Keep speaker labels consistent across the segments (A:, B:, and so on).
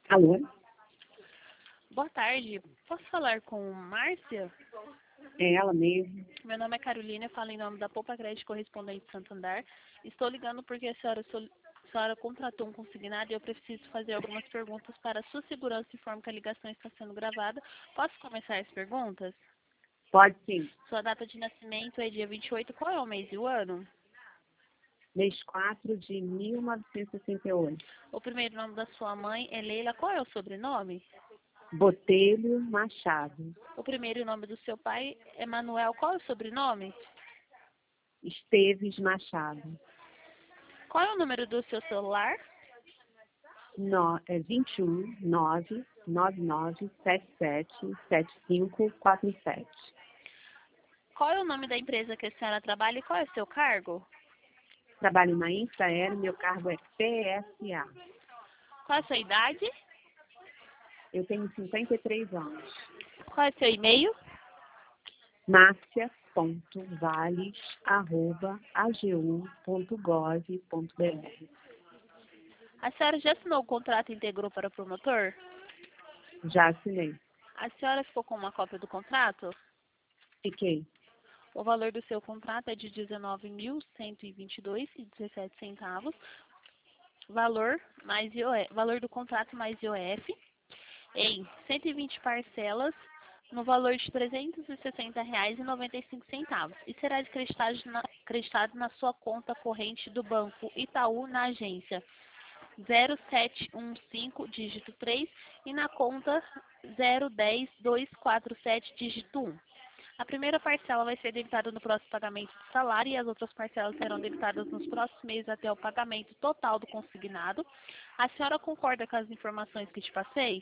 A: Alô?
B: Boa tarde. Posso falar com Márcia?
A: É ela mesmo?
B: Meu nome é Carolina, eu falo em nome da Poupa Crédito Correspondente Santander. Estou ligando porque a senhora contratou um consignado e eu preciso fazer algumas perguntas para a sua segurança e informo que a ligação está sendo gravada. Posso começar as perguntas?
A: Pode sim.
B: Sua data de nascimento é dia 28. Qual é o mês e o ano?
A: Mês 4 de 1968.
B: O primeiro nome da sua mãe é Leila. Qual é o sobrenome?
A: Botelho Machado.
B: O primeiro nome do seu pai é Manuel. Qual é o sobrenome?
A: Esteves Machado.
B: Qual é o número do seu celular?
A: 21 999 77 7547.
B: Qual é o nome da empresa que a senhora trabalha e qual é o seu cargo?
A: Trabalho na Infraero, meu cargo é PSA.
B: Qual é a sua idade?
A: Eu tenho 53 anos.
B: Qual é o seu e-mail?
A: marcia.vales@agu.gov.br.
B: A senhora já assinou o contrato e integrou para o promotor?
A: Já assinei.
B: A senhora ficou com uma cópia do contrato?
A: Fiquei.
B: O valor do seu contrato é de R$ 19.122,17. Valor do contrato mais IOF em 120 parcelas no valor de R$ 360,95 e será acreditado na sua conta corrente do Banco Itaú na agência 0715, dígito 3 e na conta 010247, dígito 1. A primeira parcela vai ser debitada no próximo pagamento do salário e as outras parcelas serão debitadas nos próximos meses até o pagamento total do consignado. A senhora concorda com as informações que te passei?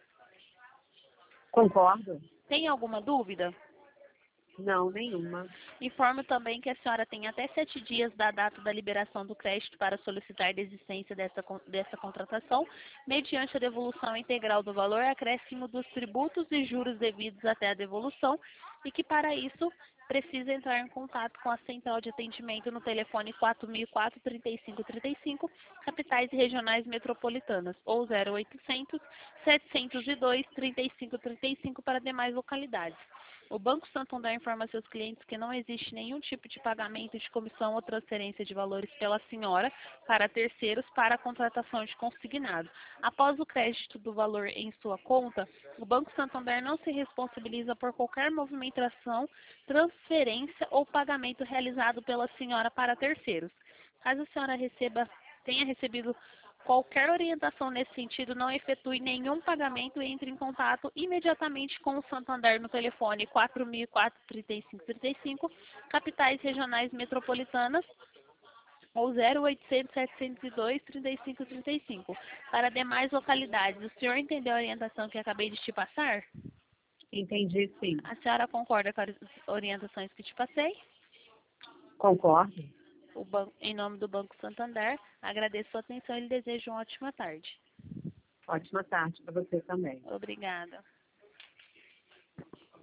A: Concordo?
B: Tem alguma dúvida?
A: Não, nenhuma.
B: Informo também que a senhora tem até 7 dias da data da liberação do crédito para solicitar desistência dessa contratação, mediante a devolução integral do valor, acréscimo dos tributos e juros devidos até a devolução, e que para isso precisa entrar em contato com a central de atendimento no telefone 4004-3535, capitais e regionais metropolitanas, ou 0800 702 3535 para demais localidades. O Banco Santander informa a seus clientes que não existe nenhum tipo de pagamento de comissão ou transferência de valores pela senhora para terceiros para a contratação de consignado. Após o crédito do valor em sua conta, o Banco Santander não se responsabiliza por qualquer movimentação, transferência ou pagamento realizado pela senhora para terceiros. Caso a senhora tenha recebido qualquer orientação nesse sentido, não efetue nenhum pagamento e entre em contato imediatamente com o Santander no telefone 4004-3535, capitais regionais metropolitanas, ou 0800 702 3535. Para demais localidades, o senhor entendeu a orientação que acabei de te passar?
A: Entendi, sim.
B: A senhora concorda com as orientações que te passei?
A: Concordo.
B: Em nome do Banco Santander, agradeço sua atenção e lhe desejo uma ótima tarde.
A: Ótima tarde para você também.
B: Obrigada.